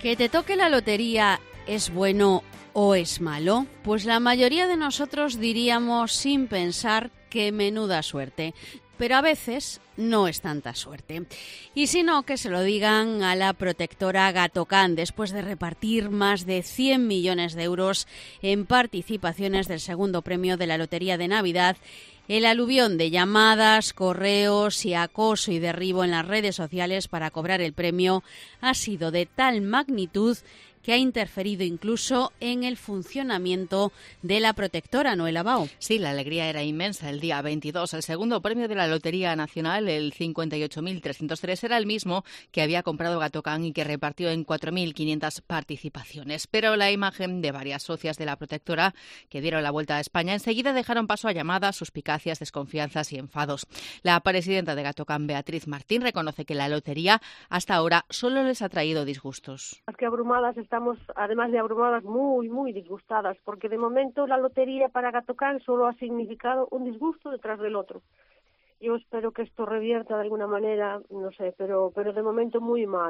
¿Que te toque la lotería es bueno o es malo? Pues la mayoría de nosotros diríamos sin pensar que menuda suerte. Pero a veces no es tanta suerte. Y si no, que se lo digan a la protectora Gatocán, después de repartir más de 100 millones de euros en participaciones del segundo premio de la Lotería de Navidad. El aluvión de llamadas, correos y acoso y derribo en las redes sociales para cobrar el premio ha sido de tal magnitud que ha interferido incluso en el funcionamiento de la protectora, Noela Bao. Sí, la alegría era inmensa. El día 22, el segundo premio de la Lotería Nacional, el 58.303, era el mismo que había comprado Gatocán y que repartió en 4.500 participaciones. Pero la imagen de varias socias de la protectora que dieron la vuelta a España enseguida dejaron paso a llamadas, suspicacias, desconfianzas y enfados. La presidenta de Gatocán, Beatriz Martín, reconoce que la lotería hasta ahora solo les ha traído disgustos. Las que abrumadas estamos, además de abrumadas, muy disgustadas, porque de momento la lotería para Gatocán solo ha significado un disgusto detrás del otro. Yo espero que esto revierta de alguna manera, no sé, pero de momento muy mal.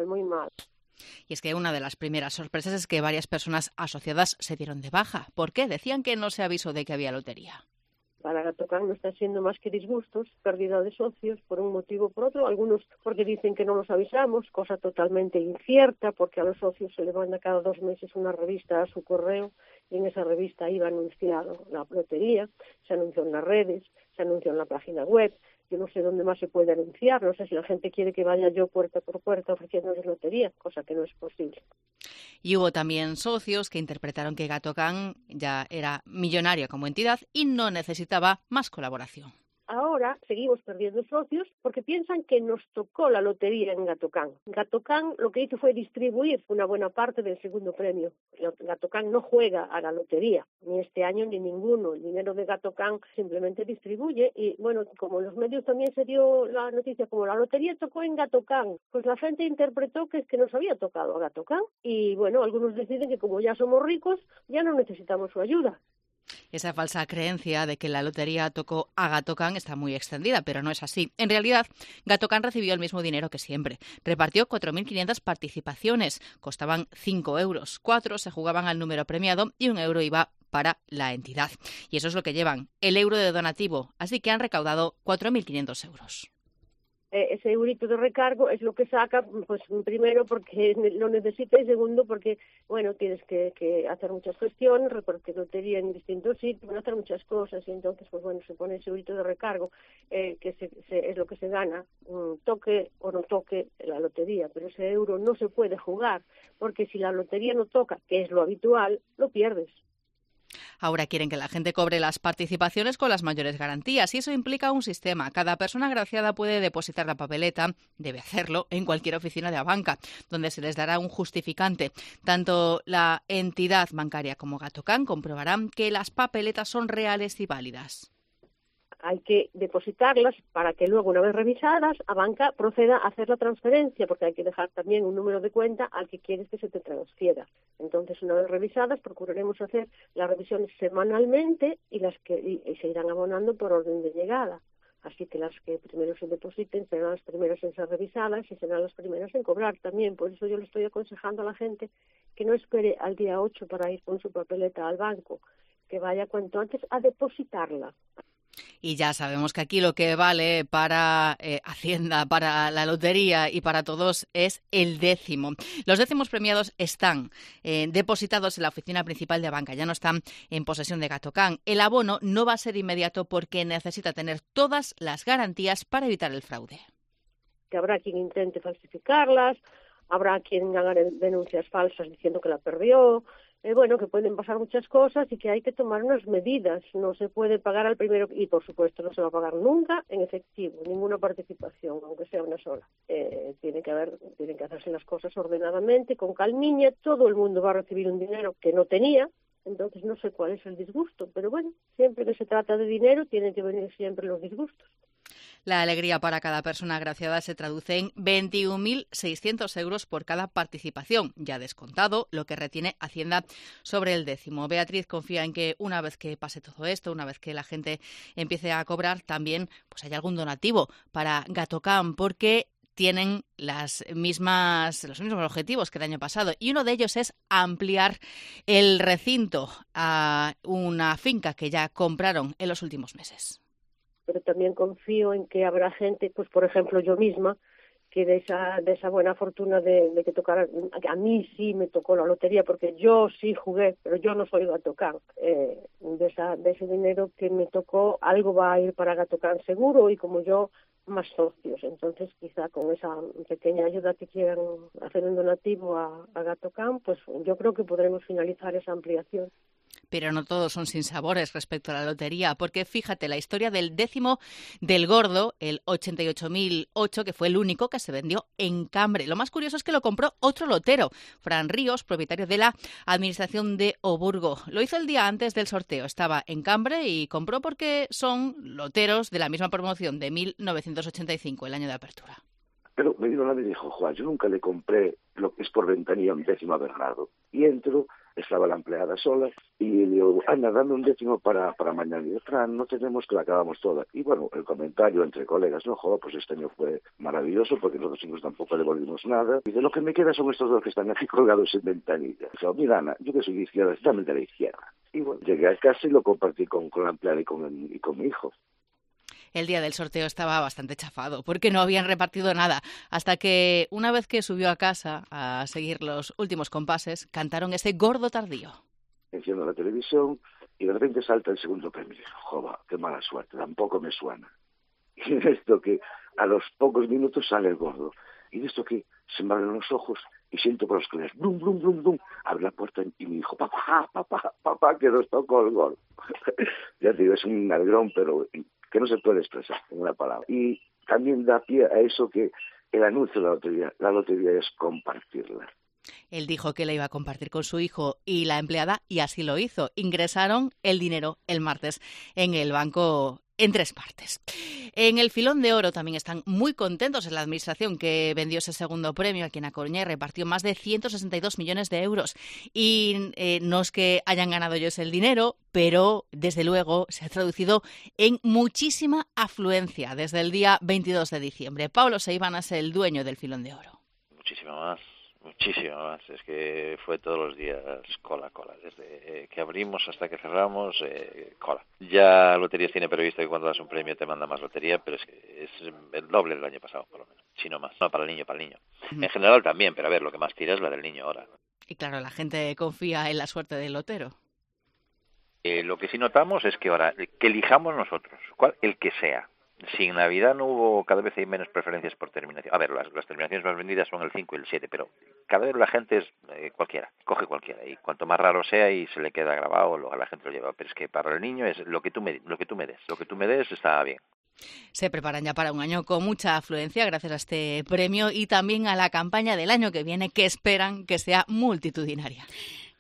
Y es que una de las primeras sorpresas es que varias personas asociadas se dieron de baja. ¿Por qué? Decían que no se avisó de que había lotería. Para Gatocán no está siendo más que disgustos, pérdida de socios por un motivo o por otro, algunos porque dicen que no los avisamos, cosa totalmente incierta, porque a los socios se les manda cada 2 meses una revista a su correo y en esa revista iba anunciado la lotería, se anunció en las redes, se anunció en la página web. Yo no sé dónde más se puede anunciar, no sé si la gente quiere que vaya yo puerta por puerta ofreciéndoles lotería, cosa que no es posible. Y hubo también socios que interpretaron que Gatocán ya era millonaria como entidad y no necesitaba más colaboración. Ahora seguimos perdiendo socios porque piensan que nos tocó la lotería en Gatocán. Gatocán lo que hizo fue distribuir una buena parte del segundo premio. Gatocán no juega a la lotería, ni este año ni ninguno. El dinero de Gatocán simplemente distribuye y, bueno, como en los medios también se dio la noticia, como la lotería tocó en Gatocán, pues la gente interpretó que es que nos había tocado a Gatocán. Y, bueno, algunos deciden que como ya somos ricos, ya no necesitamos su ayuda. Esa falsa creencia de que la lotería tocó a Gatocán está muy extendida, pero no es así. En realidad, Gatocán recibió el mismo dinero que siempre. Repartió 4.500 participaciones. Costaban 5 euros. 4 se jugaban al número premiado y 1 euro iba para la entidad. Y eso es lo que llevan, el euro de donativo. Así que han recaudado 4.500 euros. Ese eurito de recargo es lo que saca, pues primero porque lo necesita y segundo porque, bueno, tienes que hacer muchas gestiones, repartir lotería en distintos sitios, hacer muchas cosas y entonces, pues bueno, se pone ese eurito de recargo que es lo que se gana, toque o no toque la lotería, pero ese euro no se puede jugar porque si la lotería no toca, que es lo habitual, lo pierdes. Ahora quieren que la gente cobre las participaciones con las mayores garantías y eso implica un sistema. Cada persona agraciada puede depositar la papeleta, debe hacerlo, en cualquier oficina de la banca, donde se les dará un justificante. Tanto la entidad bancaria como Gatocán comprobarán que las papeletas son reales y válidas. Hay que depositarlas para que luego, una vez revisadas, a banca proceda a hacer la transferencia, porque hay que dejar también un número de cuenta al que quieres que se te transfiera. Entonces, una vez revisadas, procuraremos hacer las revisiones semanalmente y se irán abonando por orden de llegada. Así que las que primero se depositen serán las primeras en ser revisadas y serán las primeras en cobrar también. Por eso yo le estoy aconsejando a la gente que no espere al día 8 para ir con su papeleta al banco, que vaya cuanto antes a depositarla. Y ya sabemos que aquí lo que vale para Hacienda, para la lotería y para todos es el décimo. Los décimos premiados están depositados en la oficina principal de banca, ya no están en posesión de Gatocán. El abono no va a ser inmediato porque necesita tener todas las garantías para evitar el fraude. Que habrá quien intente falsificarlas, habrá quien haga denuncias falsas diciendo que la perdió. Bueno, que pueden pasar muchas cosas y que hay que tomar unas medidas. No se puede pagar al primero y, por supuesto, no se va a pagar nunca en efectivo, ninguna participación, aunque sea una sola. Tienen que hacerse las cosas ordenadamente, con calmiña. Todo el mundo va a recibir un dinero que no tenía, entonces no sé cuál es el disgusto. Pero bueno, siempre que se trata de dinero, tienen que venir siempre los disgustos. La alegría para cada persona agraciada se traduce en 21.600 euros por cada participación, ya descontado lo que retiene Hacienda sobre el décimo. Beatriz confía en que una vez que pase todo esto, una vez que la gente empiece a cobrar, también pues hay algún donativo para Gatocán, porque tienen los mismos objetivos que el año pasado, y uno de ellos es ampliar el recinto a una finca que ya compraron en los últimos meses. Pero también confío en que habrá gente, pues por ejemplo yo misma, que de esa buena fortuna de que tocara, a mí sí me tocó la lotería, porque yo sí jugué, pero yo no soy Gatocán. De ese dinero que me tocó, algo va a ir para Gatocán seguro, y como yo, más socios. Entonces quizá con esa pequeña ayuda que quieran hacer un donativo a Gatocán, pues yo creo que podremos finalizar esa ampliación. Pero no todos son sinsabores respecto a la lotería, porque fíjate, la historia del décimo del gordo, el 88.008, que fue el único que se vendió en Cambre. Lo más curioso es que lo compró otro lotero, Fran Ríos, propietario de la Administración de Oburgo. Lo hizo el día antes del sorteo, estaba en Cambre y compró porque son loteros de la misma promoción de 1985, el año de apertura. Pero me vino nadie y dijo, Juan, yo nunca le compré lo que es por ventanilla un décimo a Bernardo. Y entro, estaba la empleada sola, y le digo, anda, dame un décimo para mañana. Y yo, Fran, no tenemos, que la acabamos toda. Y bueno, el comentario entre colegas, no, joder, pues este año fue maravilloso, porque nosotros incluso tampoco devolvimos nada. Y de lo que me queda son estos dos que están aquí colgados en ventanilla. Dijo, mira, Ana, yo que soy de izquierda, dame de la izquierda. Y bueno, llegué a casa y lo compartí con la empleada y con mi hijo. El día del sorteo estaba bastante chafado porque no habían repartido nada, hasta que una vez que subió a casa a seguir los últimos compases, cantaron ese gordo tardío. Enciendo la televisión y de repente salta el segundo premio. Jova, qué mala suerte, tampoco me suena. Y en esto que a los pocos minutos sale el gordo. Y de esto que se me abren los ojos y siento por los escaleras, blum, blum, blum, blum. Abre la puerta y me dijo, papá, que nos tocó el gordo. Ya te digo, es un alegrón, pero que no se puede expresar en una palabra. Y también da pie a eso que el anuncio de la lotería es compartirla. Él dijo que la iba a compartir con su hijo y la empleada, y así lo hizo. Ingresaron el dinero el martes en el banco en 3 partes. En el Filón de Oro también están muy contentos en la administración, que vendió ese segundo premio aquí en A Coruña y repartió más de 162 millones de euros. Y no es que hayan ganado ellos el dinero, pero desde luego se ha traducido en muchísima afluencia desde el día 22 de diciembre. Pablo Seivana es el dueño del Filón de Oro. Muchísimo más. Es que fue todos los días cola. Desde que abrimos hasta que cerramos, cola. Ya Loterías tiene previsto que cuando das un premio te manda más lotería, pero es que es el doble del año pasado, por lo menos. Si no más. No, para el niño. En general también, pero a ver, lo que más tira es la del niño ahora. Y claro, la gente confía en la suerte del lotero. Lo que sí notamos es que ahora, que elijamos nosotros, el que sea. Si en Navidad no hubo, cada vez hay menos preferencias por terminación. A ver, las terminaciones más vendidas son el 5 y el 7, pero cada vez la gente es cualquiera, coge cualquiera. Y cuanto más raro sea y se le queda grabado, luego la gente lo lleva. Pero es que para el niño es lo que tú me des está bien. Se preparan ya para un año con mucha afluencia gracias a este premio y también a la campaña del año que viene, que esperan que sea multitudinaria.